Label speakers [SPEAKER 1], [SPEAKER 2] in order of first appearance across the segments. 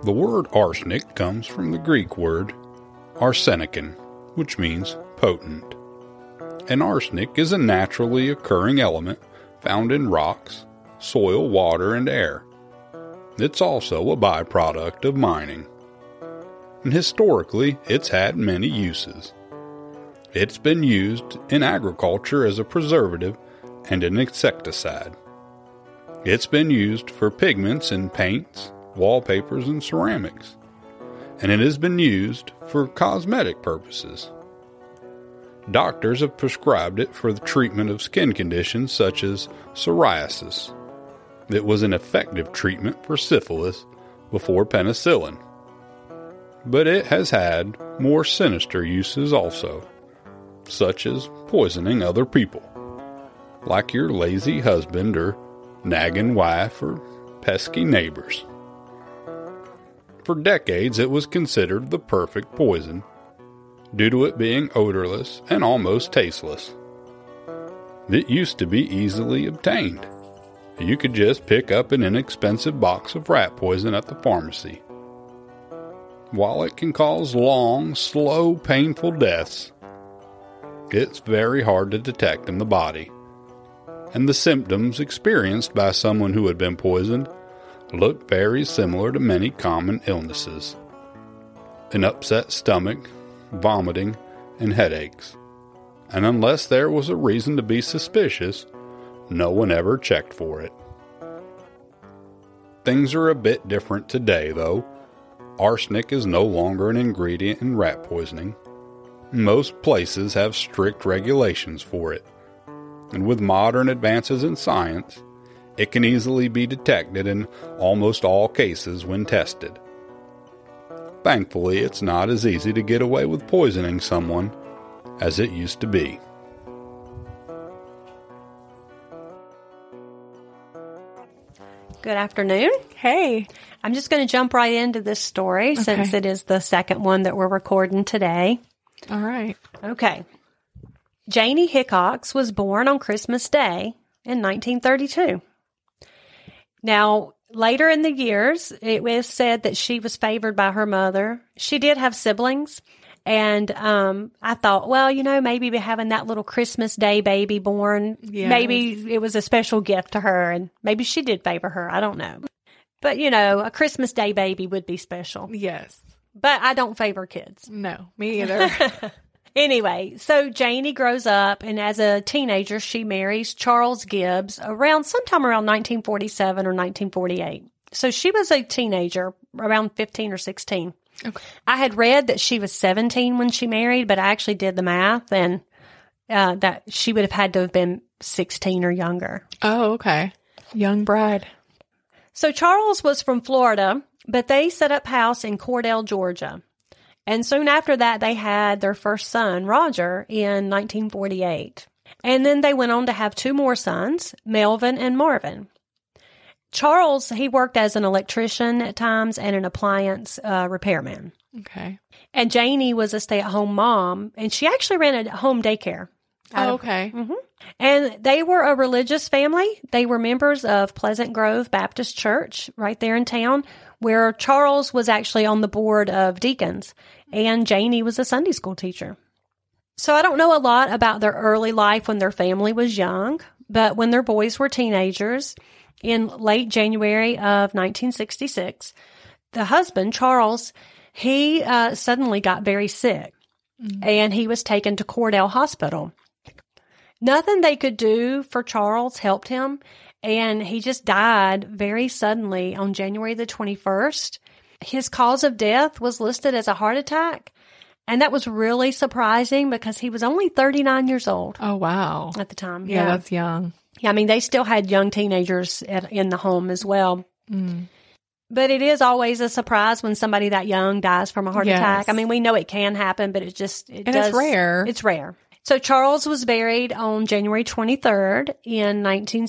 [SPEAKER 1] The word arsenic comes from the Greek word arsenikon, which means potent. And arsenic is a naturally occurring element found in rocks, soil, water, and air. It's also a byproduct of mining. And historically, it's had many uses. It's been used in agriculture as a preservative and an insecticide. It's been used for pigments in paints, wallpapers, and ceramics. And it has been used for cosmetic purposes. Doctors have prescribed it for the treatment of skin conditions such as psoriasis. It was an effective treatment for syphilis before penicillin. But it has had more sinister uses also, such as poisoning other people, like your lazy husband or nagging wife or pesky neighbors. For decades it was considered the perfect poison, due to it being odorless and almost tasteless. It used to be easily obtained. You could just pick up an inexpensive box of rat poison at the pharmacy. While it can cause long, slow, painful deaths, it's very hard to detect in the body, and the symptoms experienced by someone who had been poisoned looked very similar to many common illnesses: an upset stomach, vomiting, and headaches. And unless there was a reason to be suspicious, no one ever checked for it. Things are a bit different today, though. Arsenic is no longer an ingredient in rat poisoning. Most places have strict regulations for it. And with modern advances in science, it can easily be detected in almost all cases when tested. Thankfully, it's not as easy to get away with poisoning someone as it used to be.
[SPEAKER 2] Good afternoon.
[SPEAKER 3] Hey.
[SPEAKER 2] I'm just going to jump right into this story since it is the second one that we're recording today.
[SPEAKER 3] All right.
[SPEAKER 2] Okay. Janie Hickox was born on Christmas Day in 1932. Now, later in the years, it was said that she was favored by her mother. She did have siblings, and I thought, well, maybe having that little Christmas Day baby born, maybe it was a special gift to her, and maybe she did favor her. I don't know. But, a Christmas Day baby would be special.
[SPEAKER 3] Yes.
[SPEAKER 2] But I don't favor kids.
[SPEAKER 3] No, me either.
[SPEAKER 2] Anyway, so Janie grows up, and as a teenager, she marries Charles Gibbs sometime around 1947 or 1948. So she was a teenager, around 15 or 16.
[SPEAKER 3] Okay.
[SPEAKER 2] I had read that she was 17 when she married, but I actually did the math, and that she would have had to have been 16 or younger.
[SPEAKER 3] Oh, okay. Young bride.
[SPEAKER 2] So Charles was from Florida, but they set up house in Cordell, Georgia. And soon after that, they had their first son, Roger, in 1948. And then they went on to have two more sons, Melvin and Marvin. Charles, he worked as an electrician at times and an appliance repairman.
[SPEAKER 3] Okay.
[SPEAKER 2] And Janie was a stay-at-home mom, and she actually ran a home daycare.
[SPEAKER 3] Oh, okay.
[SPEAKER 2] Mm-hmm. And they were a religious family. They were members of Pleasant Grove Baptist Church right there in town, where Charles was actually on the board of deacons, and Janie was a Sunday school teacher. So I don't know a lot about their early life when their family was young, but when their boys were teenagers, in late January of 1966, the husband, Charles, he suddenly got very sick, and he was taken to Cordell Hospital. Nothing they could do for Charles helped him, and he just died very suddenly on January the 21st. His cause of death was listed as a heart attack, and that was really surprising because he was only 39 years old.
[SPEAKER 3] Oh, wow.
[SPEAKER 2] At the time.
[SPEAKER 3] Yeah, that's young.
[SPEAKER 2] Yeah, I mean, they still had young teenagers in the home as well.
[SPEAKER 3] Mm.
[SPEAKER 2] But it is always a surprise when somebody that young dies from a heart attack. I mean, we know it can happen, but it's
[SPEAKER 3] rare.
[SPEAKER 2] It's rare. So Charles was buried on January 23rd in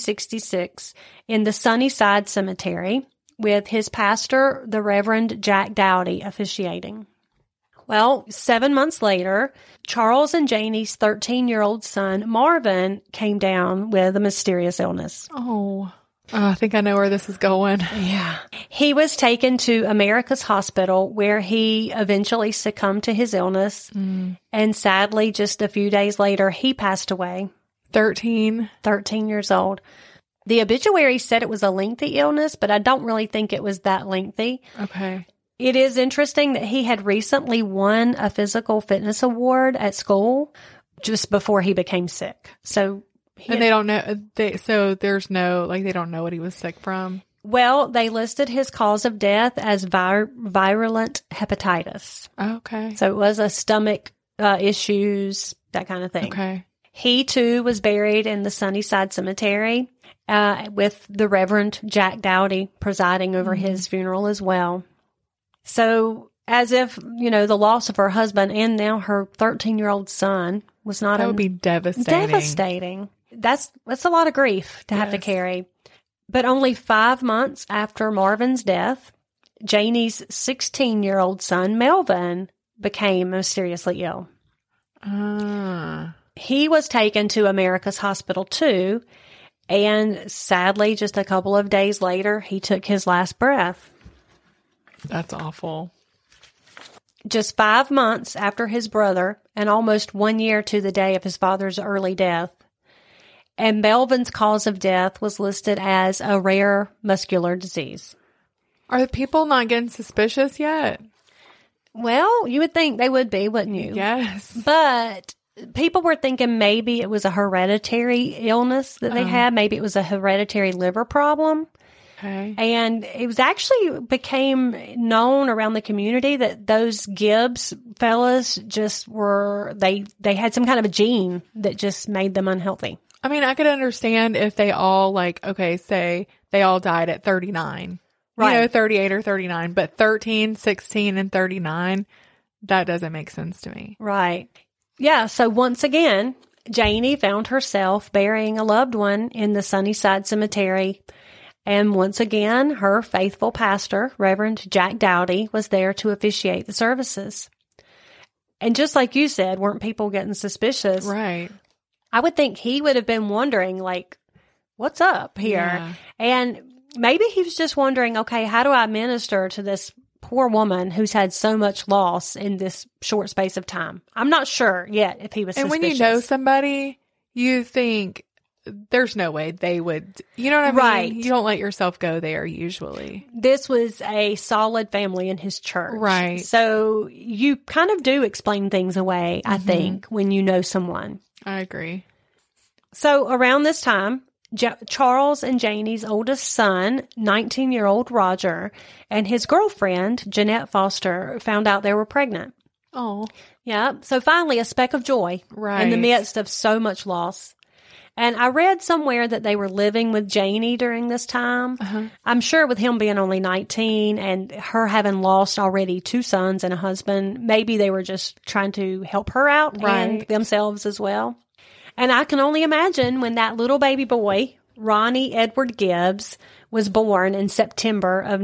[SPEAKER 2] 1966 in the Sunnyside Cemetery with his pastor, the Reverend Jack Dowdy, officiating. Well, 7 months later, Charles and Janie's 13-year-old son, Marvin, came down with a mysterious illness.
[SPEAKER 3] Oh. Oh, I think I know where this is going.
[SPEAKER 2] Yeah. He was taken to America's Hospital, where he eventually succumbed to his illness. And sadly, just a few days later, he passed away.
[SPEAKER 3] 13
[SPEAKER 2] years old. The obituary said it was a lengthy illness, but I don't really think it was that lengthy.
[SPEAKER 3] Okay.
[SPEAKER 2] It is interesting that he had recently won a physical fitness award at school just before he became sick. So,
[SPEAKER 3] And they don't know, so there's no, like, they don't know what he was sick from?
[SPEAKER 2] well, they listed his cause of death as virulent hepatitis.
[SPEAKER 3] Okay.
[SPEAKER 2] So it was a stomach issues, that kind of thing.
[SPEAKER 3] Okay.
[SPEAKER 2] He too was buried in the Sunnyside Cemetery with the Reverend Jack Dowdy presiding over his funeral as well. So as if, you know, the loss of her husband and now her 13-year-old son was not
[SPEAKER 3] That would be devastating.
[SPEAKER 2] devastating. That's a lot of grief to have to
[SPEAKER 3] Yes.
[SPEAKER 2] carry. But only 5 months after Marvin's death, Janie's 16-year-old son, Melvin, became mysteriously ill. He was taken to America's Hospital too, and sadly, just a couple of days later, he took his last breath.
[SPEAKER 3] That's awful.
[SPEAKER 2] Just 5 months after his brother, and almost 1 year to the day of his father's early death. And Melvin's cause of death was listed as a rare muscular disease.
[SPEAKER 3] Are the people not getting suspicious yet?
[SPEAKER 2] Well, you would think they would be, wouldn't you?
[SPEAKER 3] Yes.
[SPEAKER 2] But people were thinking maybe it was a hereditary illness that they had. Maybe it was a hereditary liver problem.
[SPEAKER 3] Okay.
[SPEAKER 2] And it was actually became known around the community that those Gibbs fellas just were, they had some kind of a gene that just made them unhealthy.
[SPEAKER 3] I mean, I could understand if they all, like, okay, say they all died at 39.
[SPEAKER 2] Right.
[SPEAKER 3] You know, 38 or 39, but 13, 16, and 39, that doesn't make sense to me.
[SPEAKER 2] Right. Yeah. So once again, Janie found herself burying a loved one in the Sunnyside Cemetery. And once again, her faithful pastor, Reverend Jack Dowdy, was there to officiate the services. And just like you said, weren't people getting suspicious?
[SPEAKER 3] Right.
[SPEAKER 2] I would think he would have been wondering, like, what's up here?
[SPEAKER 3] Yeah.
[SPEAKER 2] And maybe he was just wondering, okay, how do I minister to this poor woman who's had so much loss in this short space of time? I'm not sure yet if he was
[SPEAKER 3] And
[SPEAKER 2] suspicious.
[SPEAKER 3] when you know somebody, you think there's no way they would, you know what I mean?
[SPEAKER 2] Right.
[SPEAKER 3] You don't let yourself go there usually.
[SPEAKER 2] This was a solid family in his church.
[SPEAKER 3] Right.
[SPEAKER 2] So you kind of do explain things away, I think, when you know someone.
[SPEAKER 3] I agree.
[SPEAKER 2] So around this time, Charles and Janie's oldest son, 19-year-old Roger, and his girlfriend, Jeanette Foster, found out they were pregnant.
[SPEAKER 3] Oh.
[SPEAKER 2] Yeah. So finally, a speck of joy in the
[SPEAKER 3] Right.
[SPEAKER 2] midst of so much loss. And I read somewhere that they were living with Janie during this time. I'm sure with him being only 19 and her having lost already 2 sons and a husband, maybe they were just trying to help her out and
[SPEAKER 3] Right.
[SPEAKER 2] themselves as well. And I can only imagine when that little baby boy, Ronnie Edward Gibbs, was born in September of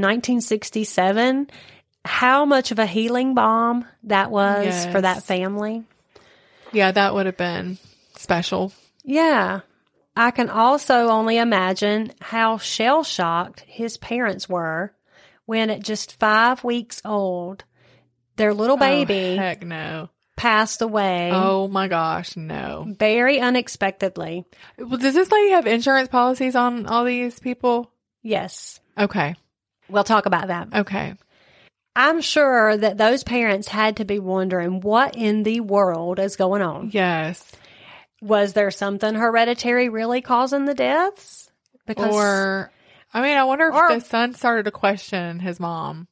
[SPEAKER 2] 1967, how much of a healing balm that was for that
[SPEAKER 3] Yes.
[SPEAKER 2] family.
[SPEAKER 3] Yeah, that would have been special.
[SPEAKER 2] Yeah. I can also only imagine how shell-shocked his parents were when at just 5 weeks old, their little baby
[SPEAKER 3] Oh, heck no.
[SPEAKER 2] passed away
[SPEAKER 3] Oh my gosh, no.
[SPEAKER 2] very unexpectedly.
[SPEAKER 3] Well, does this lady have insurance policies on all these people?
[SPEAKER 2] Yes.
[SPEAKER 3] Okay.
[SPEAKER 2] We'll talk about that.
[SPEAKER 3] Okay.
[SPEAKER 2] I'm sure that those parents had to be wondering what in the world is going on.
[SPEAKER 3] Yes.
[SPEAKER 2] Was there something hereditary really causing the deaths?
[SPEAKER 3] Or, I mean, I wonder if
[SPEAKER 2] Or-
[SPEAKER 3] the son started to question his mom.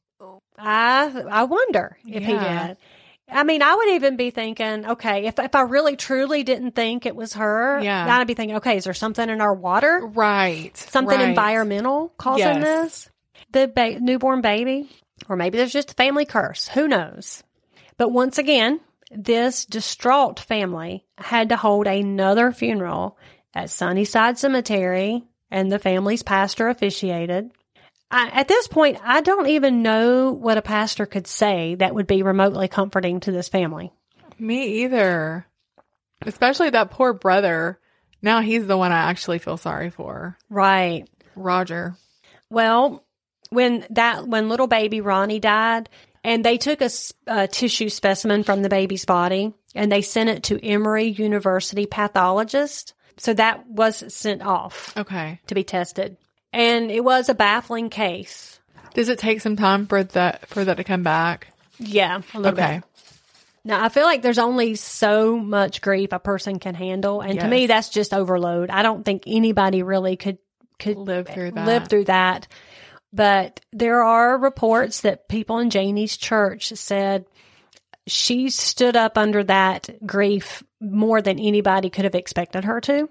[SPEAKER 2] I wonder if he
[SPEAKER 3] Yeah.
[SPEAKER 2] did. I mean, I would even be thinking, okay, if I really truly didn't think it was her,
[SPEAKER 3] Yeah.
[SPEAKER 2] then I'd be thinking, okay, is there something in our water?
[SPEAKER 3] Right.
[SPEAKER 2] Something
[SPEAKER 3] right.
[SPEAKER 2] environmental causing
[SPEAKER 3] Yes.
[SPEAKER 2] this? The newborn baby? Or maybe there's just a family curse. Who knows? But once again, this distraught family had to hold another funeral at Sunnyside Cemetery, and the family's pastor officiated. At this point, I don't even know what a pastor could say that would be remotely comforting to this family.
[SPEAKER 3] Me either. Especially that poor brother. Now he's the one I actually feel sorry for.
[SPEAKER 2] Right.
[SPEAKER 3] Roger?
[SPEAKER 2] Well, when little baby Ronnie died, and they took a tissue specimen from the baby's body, and they sent it to Emory University pathologist. So that was sent off
[SPEAKER 3] Okay.
[SPEAKER 2] to be tested. And it was a baffling case.
[SPEAKER 3] Does it take some time for that to come back?
[SPEAKER 2] Yeah, a little
[SPEAKER 3] Okay.
[SPEAKER 2] bit. Now, I feel like there's only so much grief a person can handle. And to me,
[SPEAKER 3] Yes.
[SPEAKER 2] that's just overload. I don't think anybody really could
[SPEAKER 3] Live through that.
[SPEAKER 2] live through that. But there are reports that people in Janie's church said she stood up under that grief more than anybody could have expected her to.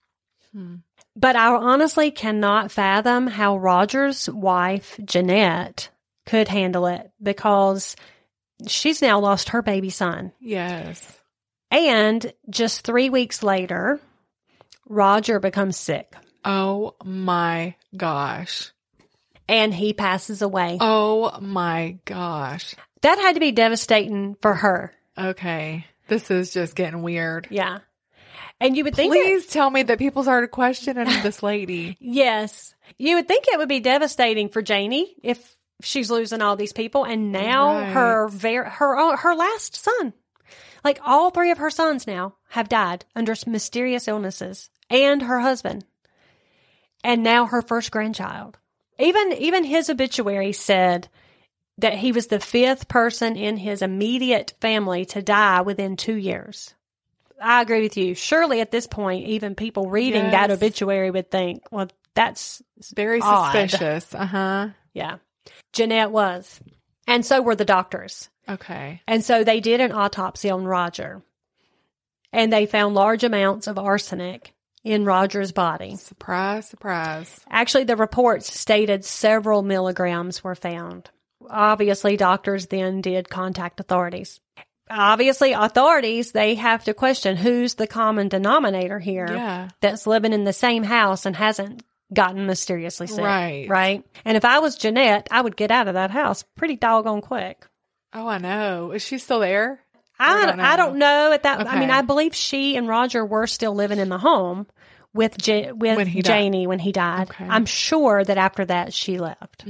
[SPEAKER 2] But I honestly cannot fathom how Roger's wife, Jeanette, could handle it, because she's now lost her baby son.
[SPEAKER 3] Yes.
[SPEAKER 2] And just 3 weeks later, Roger becomes sick
[SPEAKER 3] Oh my gosh.
[SPEAKER 2] and he passes away.
[SPEAKER 3] Oh my gosh.
[SPEAKER 2] That had to be devastating for her.
[SPEAKER 3] Okay. This is just getting weird.
[SPEAKER 2] Yeah. And you would think
[SPEAKER 3] Please tell me that people started questioning this lady.
[SPEAKER 2] yes, you would think it would be devastating for Janie if she's losing all these people. And now
[SPEAKER 3] Right.
[SPEAKER 2] her last son, like all 3 of her sons now have died under mysterious illnesses, and her husband, and now her first grandchild. Even his obituary said that he was the 5th person in his immediate family to die within 2 years. I agree with you. Surely at this point, even people reading that
[SPEAKER 3] Yes.
[SPEAKER 2] obituary would think, well, that's
[SPEAKER 3] Very
[SPEAKER 2] odd.
[SPEAKER 3] suspicious. Uh-huh.
[SPEAKER 2] Yeah. Jeanette was. And so were the doctors.
[SPEAKER 3] Okay.
[SPEAKER 2] And so they did an autopsy on Roger. And they found large amounts of arsenic in Roger's body.
[SPEAKER 3] Surprise, surprise.
[SPEAKER 2] Actually, the reports stated several milligrams were found. Obviously, doctors then did contact authorities. Obviously, authorities, they have to question who's the common denominator here
[SPEAKER 3] Yeah.
[SPEAKER 2] that's living in the same house and hasn't gotten mysteriously sick.
[SPEAKER 3] Right.
[SPEAKER 2] Right. And if I was Jeanette, I would get out of that house pretty doggone quick.
[SPEAKER 3] Oh, I know. Is she still there?
[SPEAKER 2] I don't know at that. I mean,
[SPEAKER 3] Okay.
[SPEAKER 2] I believe she and Roger were still living in the home with
[SPEAKER 3] When he died.
[SPEAKER 2] Janie when he died.
[SPEAKER 3] Okay.
[SPEAKER 2] I'm sure that after that she left.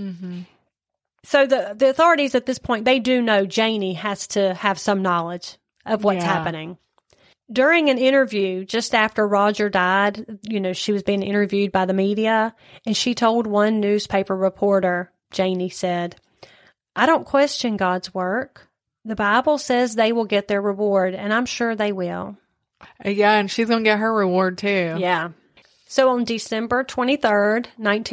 [SPEAKER 2] So the authorities at this point, they do know Janie has to have some knowledge of what's
[SPEAKER 3] Yeah.
[SPEAKER 2] happening. During an interview just after Roger died, she was being interviewed by the media, and she told one newspaper reporter, Janie said, "I don't question God's work. The Bible says they will get their reward, and I'm sure they will."
[SPEAKER 3] Yeah, and she's going to get her reward too.
[SPEAKER 2] Yeah. So on December 23rd,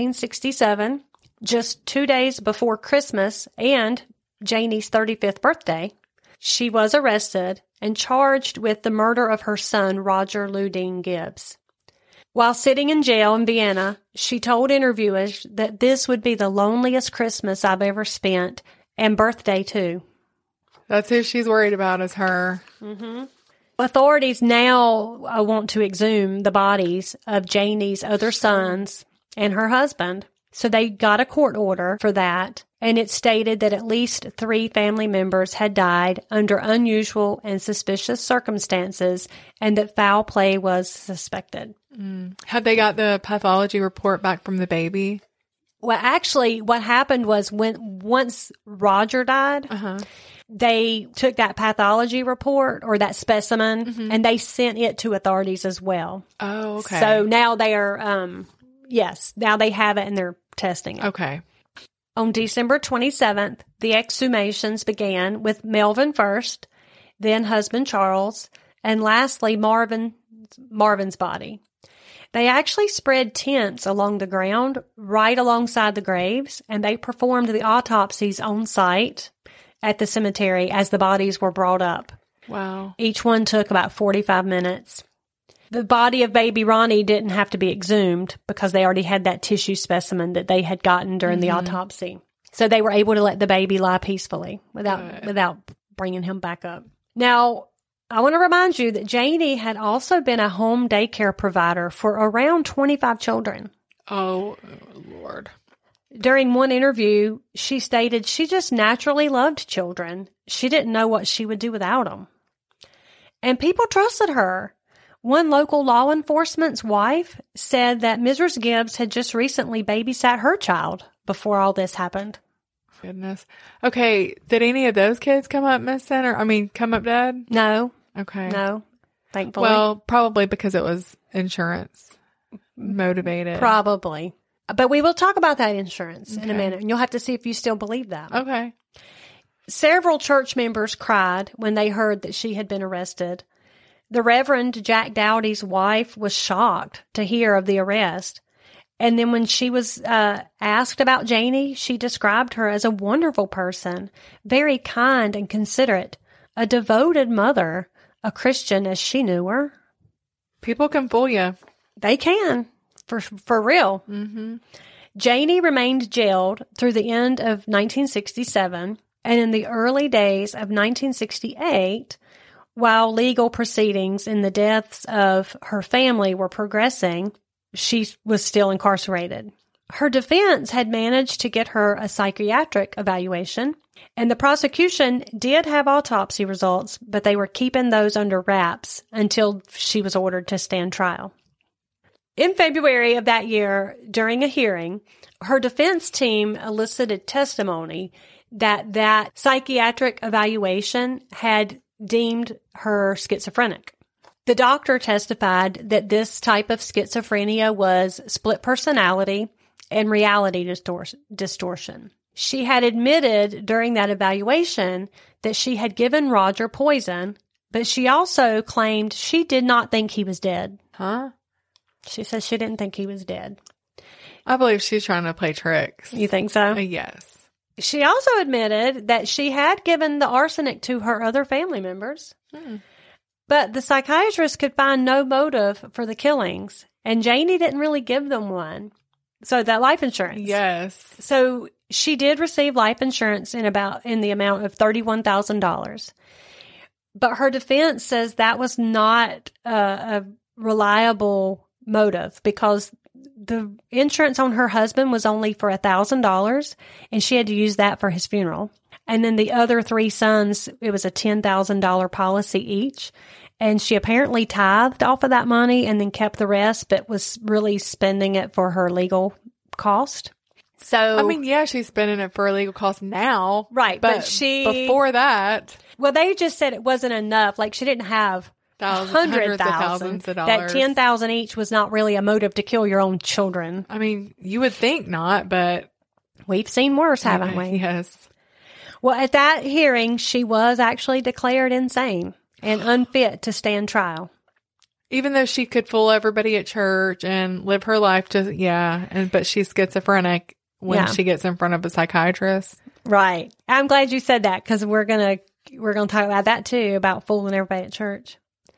[SPEAKER 2] 1967, just 2 days before Christmas and Janie's 35th birthday, she was arrested and charged with the murder of her son, Roger Ludine Gibbs. While sitting in jail in Vienna, she told interviewers that this would be the loneliest Christmas I've ever spent, and birthday too.
[SPEAKER 3] That's who she's worried about, is her.
[SPEAKER 2] Authorities now want to exhume the bodies of Janie's other sons and her husband. So they got a court order for that, and it stated that at least 3 family members had died under unusual and suspicious circumstances, and that foul play was suspected.
[SPEAKER 3] Had they got the pathology report back from the baby?
[SPEAKER 2] Well, actually, what happened was once Roger died, they took that pathology report or that specimen, and they sent it to authorities as well.
[SPEAKER 3] Oh, okay.
[SPEAKER 2] So now they are, now they have it and they're testing it.
[SPEAKER 3] Okay.
[SPEAKER 2] On December 27th, the exhumations began with Melvin first, then husband Charles, and lastly Marvin's body. They actually spread tents along the ground right alongside the graves, and they performed the autopsies on site at the cemetery as the bodies were brought up.
[SPEAKER 3] Wow.
[SPEAKER 2] Each one took about 45 minutes. The body of baby Ronnie didn't have to be exhumed because they already had that tissue specimen that they had gotten during the autopsy. So they were able to let the baby lie peacefully without bringing him back up. Now, I want to remind you that Janie had also been a home daycare provider for around 25 children.
[SPEAKER 3] Oh, Lord.
[SPEAKER 2] During one interview, she stated she just naturally loved children. She didn't know what she would do without them. And people trusted her. One local law enforcement's wife said that Mrs. Gibbs had just recently babysat her child before all this happened.
[SPEAKER 3] Goodness. Okay. Did any of those kids come up missing come up dead?
[SPEAKER 2] No.
[SPEAKER 3] Okay.
[SPEAKER 2] No. Thankfully.
[SPEAKER 3] Well, probably because it was insurance motivated.
[SPEAKER 2] Probably. But we will talk about that insurance in a minute, and you'll have to see if you still believe that.
[SPEAKER 3] Okay.
[SPEAKER 2] Several church members cried when they heard that she had been arrested. The Reverend Jack Dowdy's wife was shocked to hear of the arrest. And then when she was asked about Janie, she described her as a wonderful person, very kind and considerate, a devoted mother, a Christian as she knew her.
[SPEAKER 3] People can fool you.
[SPEAKER 2] They can, for real.
[SPEAKER 3] Mm-hmm.
[SPEAKER 2] Janie remained jailed through the end of 1967, and in the early days of 1968, while legal proceedings in the deaths of her family were progressing, she was still incarcerated. Her defense had managed to get her a psychiatric evaluation, and the prosecution did have autopsy results, but they were keeping those under wraps until she was ordered to stand trial. In February of that year, during a hearing, her defense team elicited testimony that psychiatric evaluation had deemed her schizophrenic. The doctor testified that this type of schizophrenia was split personality and reality distortion. She had admitted during that evaluation that she had given Roger poison, but she also claimed she did not think he was dead.
[SPEAKER 3] Huh?
[SPEAKER 2] She says she didn't think he was dead.
[SPEAKER 3] I believe she's trying to play tricks.
[SPEAKER 2] You think so?
[SPEAKER 3] Yes.
[SPEAKER 2] She also admitted that she had given the arsenic to her other family members. But the psychiatrist could find no motive for the killings, and Janie didn't really give them one. So that life insurance.
[SPEAKER 3] Yes.
[SPEAKER 2] So she did receive life insurance in the amount of $31,000. But her defense says that was not a reliable motive because the insurance on her husband was only for $1,000, and she had to use that for his funeral. And then the other three sons, it was a $10,000 policy each. And she apparently tithed off of that money and then kept the rest, but was really spending it for her legal cost. So,
[SPEAKER 3] I mean, yeah, she's spending it for a legal cost now.
[SPEAKER 2] Right. But
[SPEAKER 3] before that.
[SPEAKER 2] Well, they just said it wasn't enough. Like she didn't have
[SPEAKER 3] hundreds of thousands of dollars.
[SPEAKER 2] That $10,000 each was not really a motive to kill your own children.
[SPEAKER 3] I mean, you would think not, but
[SPEAKER 2] we've seen worse, haven't we?
[SPEAKER 3] Yes.
[SPEAKER 2] Well, at that hearing, she was actually declared insane and unfit to stand trial.
[SPEAKER 3] Even though she could fool everybody at church and live her life but she's schizophrenic when she gets in front of a psychiatrist.
[SPEAKER 2] Right. I'm glad you said that because we're gonna talk about that too, about fooling everybody at church.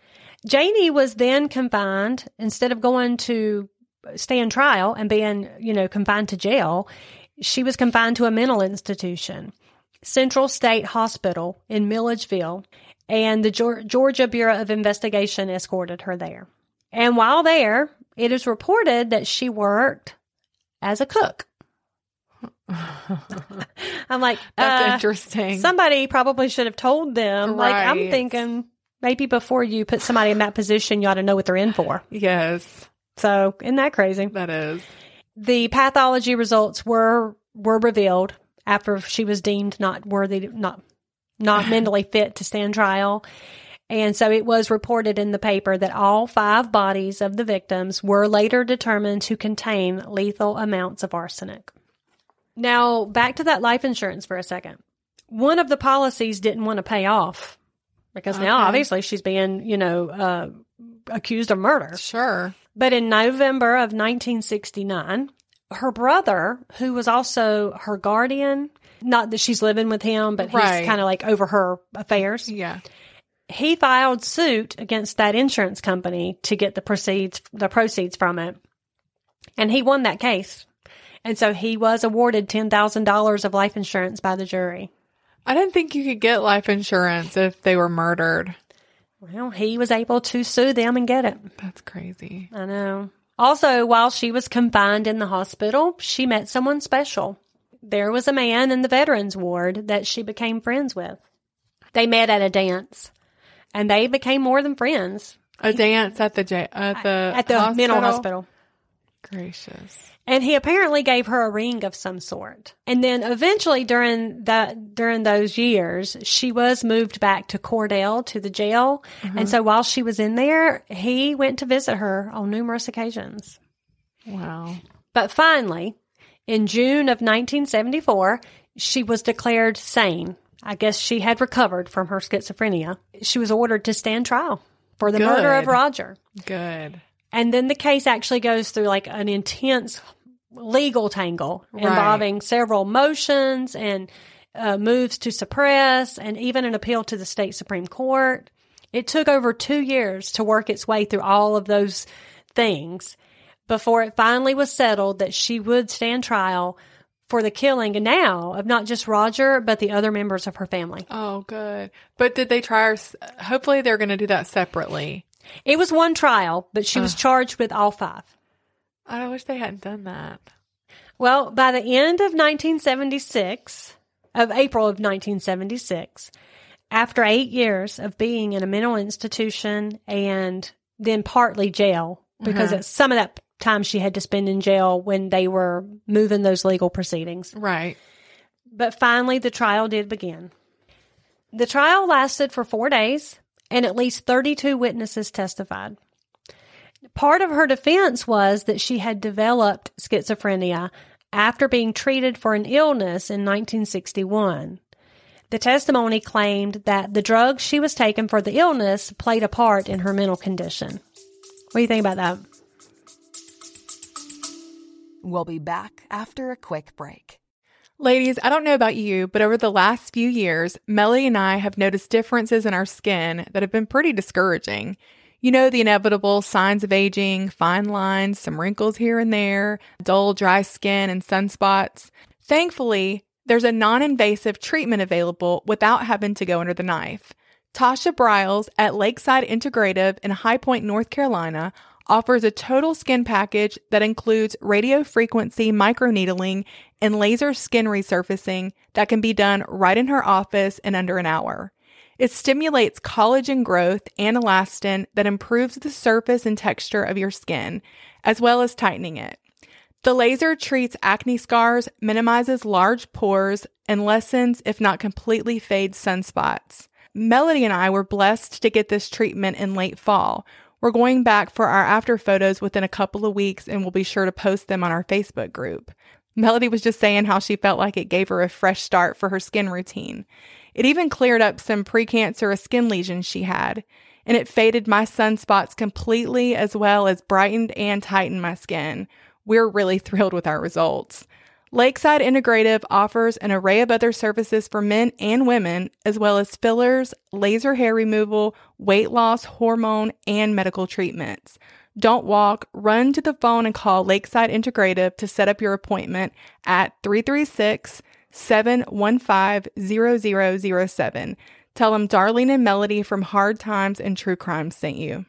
[SPEAKER 2] Janie was then confined, instead of going to stand trial and being, confined to jail, she was confined to a mental institution, Central State Hospital in Milledgeville, and the Georgia Bureau of Investigation escorted her there. And while there, it is reported that she worked as a cook. I'm like,
[SPEAKER 3] that's interesting.
[SPEAKER 2] Somebody probably should have told them.
[SPEAKER 3] Right.
[SPEAKER 2] Like, I'm thinking maybe before you put somebody in that position, you ought to know what they're in for.
[SPEAKER 3] Yes.
[SPEAKER 2] So, isn't that crazy?
[SPEAKER 3] That is.
[SPEAKER 2] The pathology results were revealed after she was deemed not mentally fit to stand trial. And so it was reported in the paper that all 5 bodies of the victims were later determined to contain lethal amounts of arsenic. Now, back to that life insurance for a second. One of the policies didn't want to pay off because now obviously she's being, accused of murder.
[SPEAKER 3] Sure.
[SPEAKER 2] But in November of 1969, her brother, who was also her guardian, not that she's living with him, but he's kind of like over her affairs.
[SPEAKER 3] Yeah.
[SPEAKER 2] He filed suit against that insurance company to get the proceeds from it. And he won that case. And so he was awarded $10,000 of life insurance by the jury.
[SPEAKER 3] I didn't think you could get life insurance if they were murdered.
[SPEAKER 2] Well, he was able to sue them and get it.
[SPEAKER 3] That's crazy.
[SPEAKER 2] I know. Also, while she was confined in the hospital, she met someone special. There was a man in the veterans ward that she became friends with. They met at a dance, and they became more than friends.
[SPEAKER 3] A dance at the
[SPEAKER 2] mental hospital.
[SPEAKER 3] Gracious.
[SPEAKER 2] And he apparently gave her a ring of some sort. And then eventually during those years, she was moved back to Cordell, to the jail. And so while she was in there, he went to visit her on numerous occasions.
[SPEAKER 3] Wow.
[SPEAKER 2] But finally, in June of 1974, she was declared sane. I guess she had recovered from her schizophrenia. She was ordered to stand trial for the murder of Roger.
[SPEAKER 3] Good.
[SPEAKER 2] And then the case actually goes through like an intense legal tangle involving several motions and moves to suppress and even an appeal to the state Supreme Court. It took over 2 years to work its way through all of those things before it finally was settled that she would stand trial for the killing now of not just Roger, but the other members of her family.
[SPEAKER 3] Oh, good. But did they try her? Hopefully they're going to do that separately.
[SPEAKER 2] It was one trial, but she was charged with all 5.
[SPEAKER 3] I wish they hadn't done that.
[SPEAKER 2] Well, by the end of April of 1976, after 8 years of being in a mental institution and then partly jail, because some of that time she had to spend in jail when they were moving those legal proceedings.
[SPEAKER 3] Right.
[SPEAKER 2] But finally, the trial did begin. The trial lasted for 4 days. And at least 32 witnesses testified. Part of her defense was that she had developed schizophrenia after being treated for an illness in 1961. The testimony claimed that the drugs she was taking for the illness played a part in her mental condition. What do you think about that?
[SPEAKER 4] We'll be back after a quick break.
[SPEAKER 3] Ladies, I don't know about you, but over the last few years, Melody and I have noticed differences in our skin that have been pretty discouraging. You know, the inevitable signs of aging, fine lines, some wrinkles here and there, dull, dry skin, and sunspots. Thankfully, there's a non-invasive treatment available without having to go under the knife. Tasha Briles at Lakeside Integrative in High Point, North Carolina, offers a total skin package that includes radiofrequency microneedling and laser skin resurfacing that can be done right in her office in under an hour. It stimulates collagen growth and elastin that improves the surface and texture of your skin, as well as tightening it. The laser treats acne scars, minimizes large pores, and lessens, if not completely fades, sunspots. Melody and I were blessed to get this treatment in late fall. We're going back for our after photos within a couple of weeks, and we'll be sure to post them on our Facebook group. Melody was just saying how she felt like it gave her a fresh start for her skin routine. It even cleared up some precancerous skin lesions she had, and it faded my sunspots completely as well as brightened and tightened my skin. We're really thrilled with our results. Lakeside Integrative offers an array of other services for men and women, as well as fillers, laser hair removal, weight loss, hormone, and medical treatments. Don't walk, run to the phone and call Lakeside Integrative to set up your appointment at 336-715-0007. Tell them Darlene and Melody from Hard Times and True Crime sent you.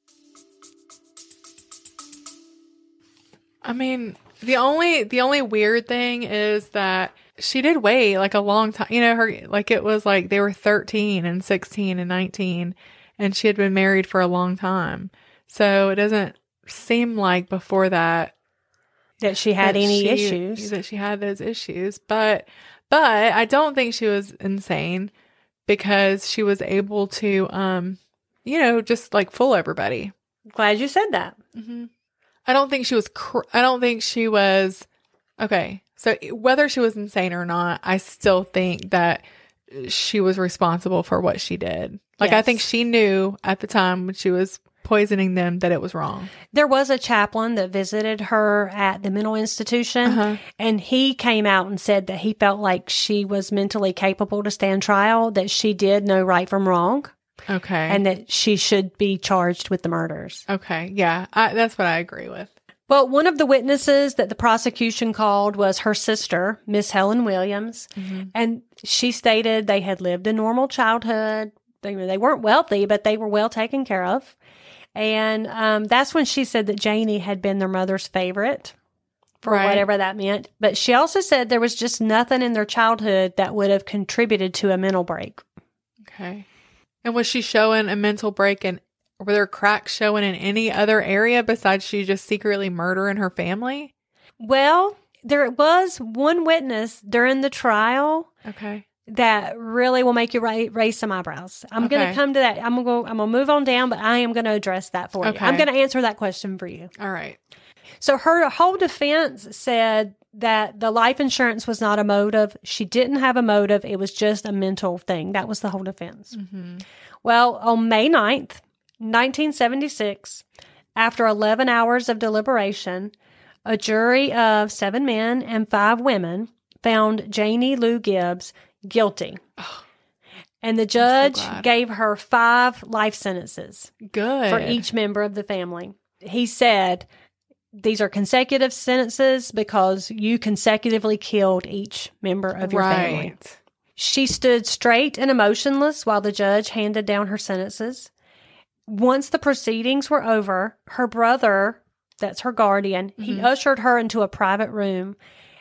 [SPEAKER 3] I mean, the only weird thing is that she did wait like a long time. You know, it was like they were 13 and 16 and 19 and she had been married for a long time. So it doesn't seem like before that
[SPEAKER 2] she had any issues.
[SPEAKER 3] That she had those issues. But I don't think she was insane because she was able to, just like fool everybody.
[SPEAKER 2] Glad you said that.
[SPEAKER 3] Mm-hmm. I don't think she was, okay. So whether she was insane or not, I still think that she was responsible for what she did. Like, yes. I think she knew at the time when she was poisoning them that it was wrong.
[SPEAKER 2] There was a chaplain that visited her at the mental institution, and he came out and said that he felt like she was mentally capable to stand trial, that she did know right from wrong.
[SPEAKER 3] Okay.
[SPEAKER 2] And that she should be charged with the murders.
[SPEAKER 3] Okay. Yeah. That's what I agree with.
[SPEAKER 2] Well, one of the witnesses that the prosecution called was her sister, Miss Helen Williams. Mm-hmm. And she stated they had lived a normal childhood. They weren't wealthy, but they were well taken care of. And that's when she said that Janie had been their mother's favorite, for whatever that meant. But she also said there was just nothing in their childhood that would have contributed to a mental break.
[SPEAKER 3] Okay. And was she showing a mental break in were there cracks showing in any other area besides she just secretly murdering her family?
[SPEAKER 2] Well, there was one witness during the trial
[SPEAKER 3] Okay.
[SPEAKER 2] that really will make you raise some eyebrows. I'm going to come to that. I'm going to move on down, but I am going to address that for you. I'm going to answer that question for you.
[SPEAKER 3] All right.
[SPEAKER 2] So her whole defense said that the life insurance was not a motive. She didn't have a motive. It was just a mental thing. That was the whole defense.
[SPEAKER 3] Mm-hmm.
[SPEAKER 2] Well, on May 9th, 1976, after 11 hours of deliberation, a jury of 7 men and 5 women found Janie Lou Gibbs guilty.
[SPEAKER 3] Oh,
[SPEAKER 2] and the judge gave her 5 life sentences.
[SPEAKER 3] Good.
[SPEAKER 2] For each member of the family. He said, these are consecutive sentences because you consecutively killed each member of your family. She stood straight and emotionless while the judge handed down her sentences. Once the proceedings were over, her brother, that's her guardian, he ushered her into a private room.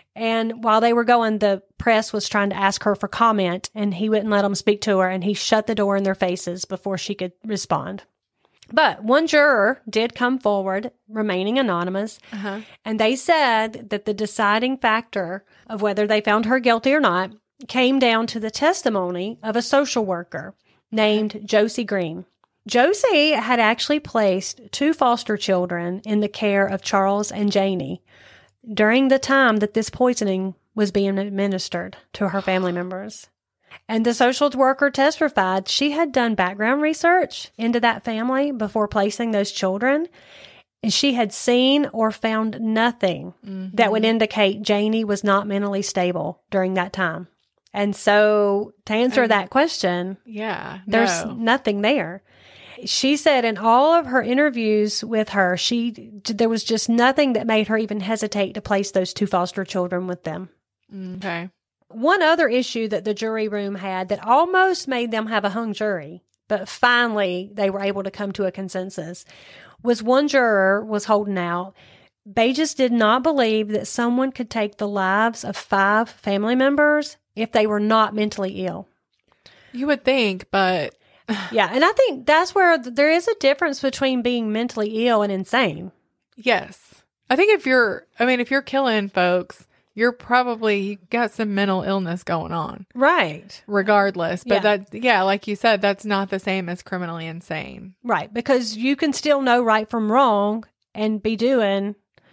[SPEAKER 2] And while they were going, the press was trying to ask her for comment, and he wouldn't let them speak to her, and he shut the door in their faces before she could respond. But one juror did come forward, remaining anonymous, and they said that the deciding factor of whether they found her guilty or not came down to the testimony of a social worker named Josie Green. Josie had actually placed 2 foster children in the care of Charles and Janie during the time that this poisoning was being administered to her family members. And the social worker testified she had done background research into that family before placing those children, and she had seen or found nothing that would indicate Janie was not mentally stable during that time. And so to answer that question, there's nothing there. She said in all of her interviews with her, there was just nothing that made her even hesitate to place those 2 foster children with them.
[SPEAKER 3] Okay.
[SPEAKER 2] One other issue that the jury room had that almost made them have a hung jury, but finally they were able to come to a consensus, was one juror was holding out. They just did not believe that someone could take the lives of 5 family members if they were not mentally ill.
[SPEAKER 3] You would think, but...
[SPEAKER 2] Yeah, and I think that's where there is a difference between being mentally ill and insane.
[SPEAKER 3] Yes. I think if you're killing folks, you're probably got some mental illness going on.
[SPEAKER 2] Right.
[SPEAKER 3] Regardless. But like you said, that's not the same as criminally insane.
[SPEAKER 2] Right. Because you can still know right from wrong and be doing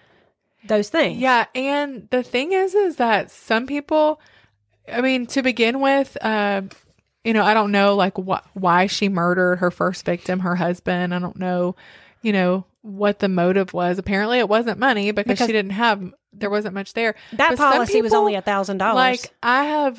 [SPEAKER 2] those things.
[SPEAKER 3] Yeah. And the thing is that some people, to begin with, I don't know like why she murdered her first victim, her husband. I don't know, what the motive was. Apparently it wasn't money because she didn't have, there wasn't much there.
[SPEAKER 2] That policy was only $1,000.
[SPEAKER 3] Like I have,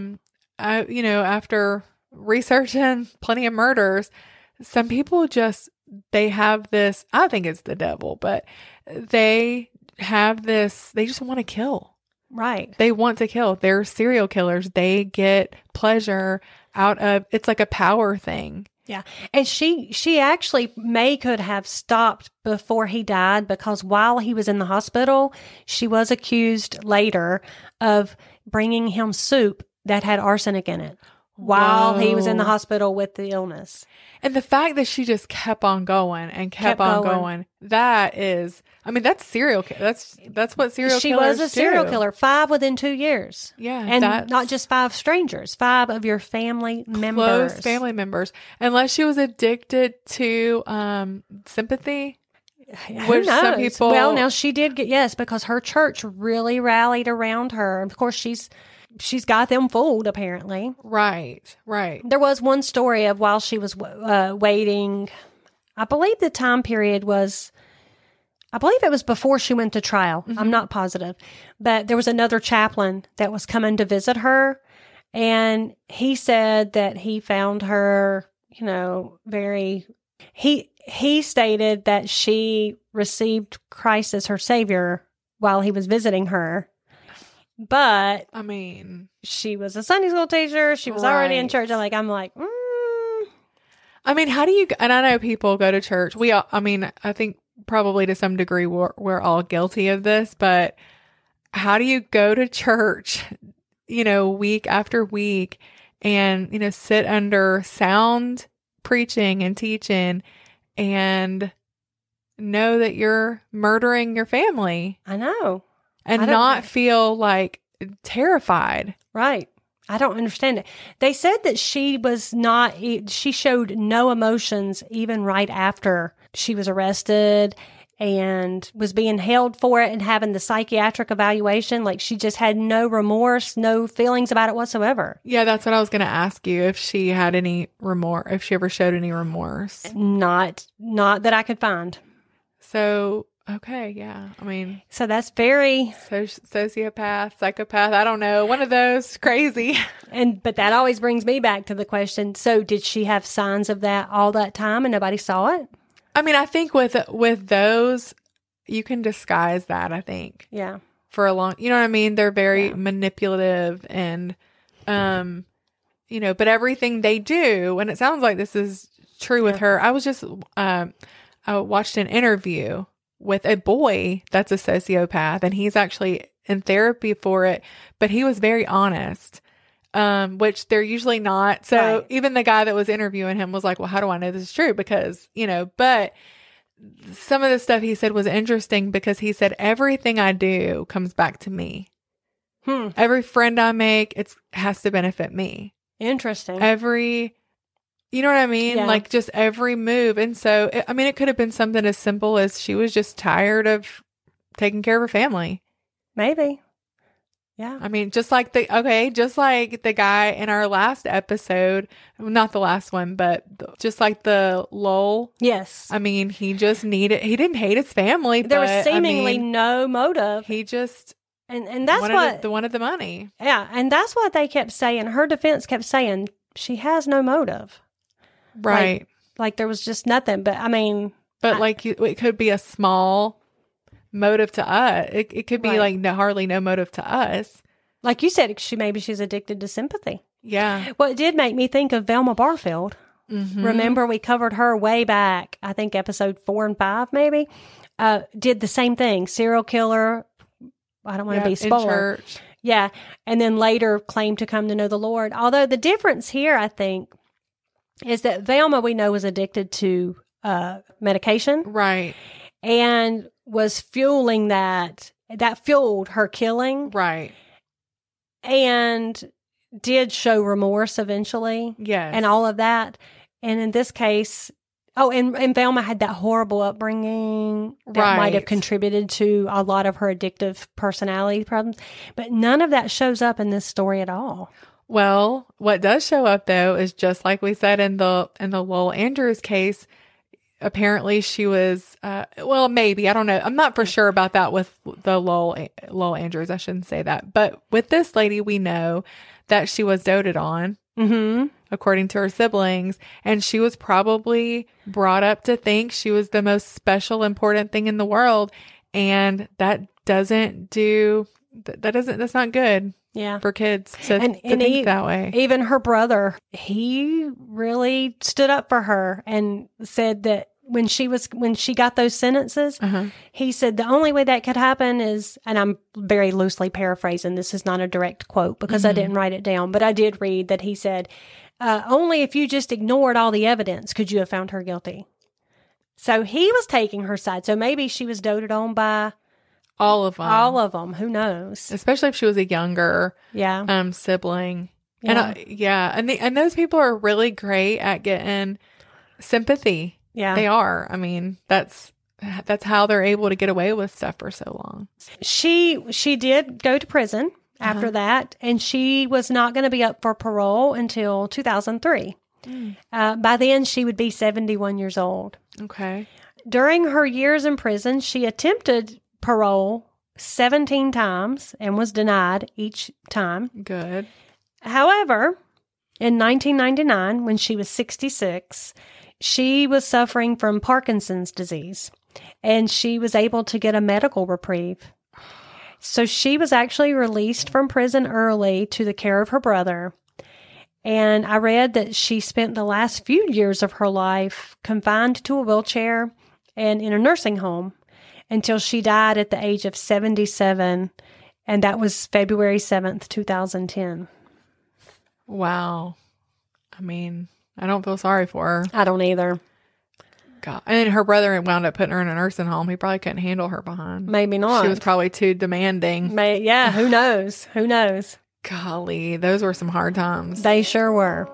[SPEAKER 3] after researching plenty of murders, some people they have this, I think it's the devil, but they have this, they just want to kill.
[SPEAKER 2] Right.
[SPEAKER 3] They want to kill. They're serial killers. They get pleasure out of, it's like a power thing.
[SPEAKER 2] Yeah. And she actually could have stopped before he died because while he was in the hospital, she was accused later of bringing him soup that had arsenic in it while he was in the hospital with the illness.
[SPEAKER 3] And the fact that she just kept on going and kept on going, that is, that's serial. That's what serial killers do.
[SPEAKER 2] She was a serial killer, 5 within 2 years.
[SPEAKER 3] Yeah.
[SPEAKER 2] And not just 5 strangers, 5 of your family members.
[SPEAKER 3] Close family members. Unless she was addicted to sympathy.
[SPEAKER 2] Who knows? Some people... Well, now she did because her church really rallied around her. Of course, she's got them fooled, apparently.
[SPEAKER 3] Right.
[SPEAKER 2] There was one story of while she was waiting, I believe the time period was, it was before she went to trial. Mm-hmm. I'm not positive. But there was another chaplain that was coming to visit her, and he said that he found her, he stated that she received Christ as her Savior while he was visiting her. But she was a Sunday school teacher. She was already in church. I'm like,
[SPEAKER 3] how do you? And I know people go to church. We all. I think probably to some degree we're all guilty of this. But how do you go to church, week after week, and sit under sound preaching and teaching, and know that you're murdering your family
[SPEAKER 2] I know.
[SPEAKER 3] and
[SPEAKER 2] I don't
[SPEAKER 3] not
[SPEAKER 2] know.
[SPEAKER 3] feel like terrified.
[SPEAKER 2] Right. I don't understand it. They said that she showed no emotions even right after she was arrested and was being held for it and having the psychiatric evaluation. Like she just had no remorse, no feelings about it whatsoever.
[SPEAKER 3] Yeah, that's what I was going to ask you, if she had any remorse, if she ever showed any remorse.
[SPEAKER 2] Not that I could find.
[SPEAKER 3] So, okay, yeah. I mean,
[SPEAKER 2] So that's very,
[SPEAKER 3] sociopath, psychopath, I don't know. One of those, crazy.
[SPEAKER 2] but that always brings me back to the question. So did she have signs of that all that time and nobody saw it?
[SPEAKER 3] I mean, I think with those, you can disguise that, I think,
[SPEAKER 2] Yeah.
[SPEAKER 3] for a long, you know what I mean? They're very manipulative and, but everything they do, and it sounds like this is true with her. I was just, I watched an interview with a boy that's a sociopath, and he's actually in therapy for it, but he was very honest. Which they're usually not. So
[SPEAKER 2] Right.
[SPEAKER 3] even the guy that was interviewing him was like, well, how do I know this is true? Because, but some of the stuff he said was interesting because he said, everything I do comes back to me. Every friend I make, has to benefit me.
[SPEAKER 2] Interesting.
[SPEAKER 3] You know what I mean?
[SPEAKER 2] Yeah.
[SPEAKER 3] Like just every move. And so, it could have been something as simple as she was just tired of taking care of her family.
[SPEAKER 2] Maybe. Yeah.
[SPEAKER 3] I mean, just like the guy in our last episode, not the last one, but just like the Lowell.
[SPEAKER 2] Yes.
[SPEAKER 3] I mean, he didn't hate his family.
[SPEAKER 2] There
[SPEAKER 3] but,
[SPEAKER 2] was seemingly no motive.
[SPEAKER 3] He just
[SPEAKER 2] And that's what
[SPEAKER 3] wanted the money.
[SPEAKER 2] Yeah, and that's what they kept saying. Her defense kept saying she has no motive.
[SPEAKER 3] Right.
[SPEAKER 2] Like there was just nothing. But I mean,
[SPEAKER 3] it could be a small motive to us. It could be
[SPEAKER 2] Right.
[SPEAKER 3] like hardly no motive to us.
[SPEAKER 2] like you said, maybe she's addicted to sympathy.
[SPEAKER 3] Yeah.
[SPEAKER 2] Well, it did make me think of Velma Barfield.
[SPEAKER 3] Mm-hmm.
[SPEAKER 2] Remember, we covered her way back, I think episode 4 and 5, maybe. Did the same thing. Serial killer. I don't want to be
[SPEAKER 3] in
[SPEAKER 2] spoiler.
[SPEAKER 3] church.
[SPEAKER 2] Yeah. And then later claimed to come to know the Lord. Although the difference here, I think, is that Velma, we know, was addicted to medication
[SPEAKER 3] Right.
[SPEAKER 2] and was fueling that fueled her killing
[SPEAKER 3] Right.
[SPEAKER 2] and did show remorse eventually.
[SPEAKER 3] Yes.
[SPEAKER 2] And all of that. And in this case, and Velma had that horrible upbringing that might have
[SPEAKER 3] Right.
[SPEAKER 2] contributed to a lot of her addictive personality problems. But none of that shows up in this story at all.
[SPEAKER 3] Well, what does show up though is just like we said in the Lowell Andrews case. Apparently, she was. Maybe I don't know. I'm not for sure about that with the Lowell Andrews. I shouldn't say that, but with this lady, we know that she was doted on, according to her siblings, and she was probably brought up to think she was the most special, important thing in the world, and that's not good.
[SPEAKER 2] Yeah.
[SPEAKER 3] For kids to think that way.
[SPEAKER 2] Even her brother, he really stood up for her and said that when she got those sentences, he said the only way that could happen is, and I'm very loosely paraphrasing, this is not a direct quote because I didn't write it down, but I did read that he said, only if you just ignored all the evidence could you have found her guilty. So he was taking her side. So maybe she was doted on by
[SPEAKER 3] all of them.
[SPEAKER 2] Who knows?
[SPEAKER 3] Especially if she was a younger sibling.
[SPEAKER 2] Yeah.
[SPEAKER 3] And those people are really great at getting sympathy.
[SPEAKER 2] Yeah.
[SPEAKER 3] They are. I mean, that's how they're able to get away with stuff for so long.
[SPEAKER 2] She did go to prison after that, and she was not going to be up for parole until 2003. By then, she would be 71 years old.
[SPEAKER 3] Okay.
[SPEAKER 2] During her years in prison, she attempted parole 17 times and was denied each time.
[SPEAKER 3] Good.
[SPEAKER 2] However, in 1999, when she was 66, she was suffering from Parkinson's disease, and she was able to get a medical reprieve. So she was actually released from prison early to the care of her brother. And I read that she spent the last few years of her life confined to a wheelchair and in a nursing home until she died at the age of 77. And that was February 7th, 2010.
[SPEAKER 3] Wow. I mean, I don't feel sorry for her.
[SPEAKER 2] I don't either.
[SPEAKER 3] God. And then her brother wound up putting her in a nursing home. He probably couldn't handle her behind.
[SPEAKER 2] Maybe not.
[SPEAKER 3] She was probably too demanding.
[SPEAKER 2] Yeah, who knows? Who knows?
[SPEAKER 3] Golly, those were some hard times.
[SPEAKER 2] They sure were.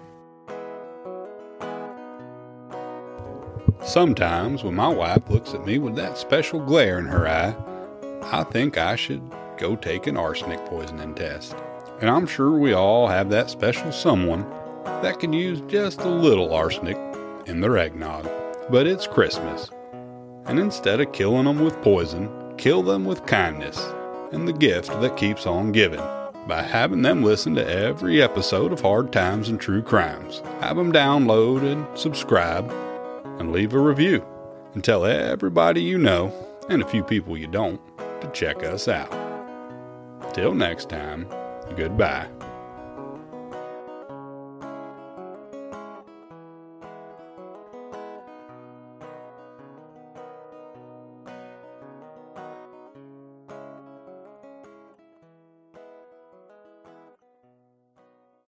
[SPEAKER 1] Sometimes when my wife looks at me with that special glare in her eye, I think I should go take an arsenic poisoning test. And I'm sure we all have that special someone that can use just a little arsenic in their eggnog. But it's Christmas. And instead of killing them with poison, kill them with kindness and the gift that keeps on giving. By having them listen to every episode of Hard Times and True Crimes. Have them download and subscribe and leave a review. And tell everybody you know, and a few people you don't, to check us out. Till next time, goodbye.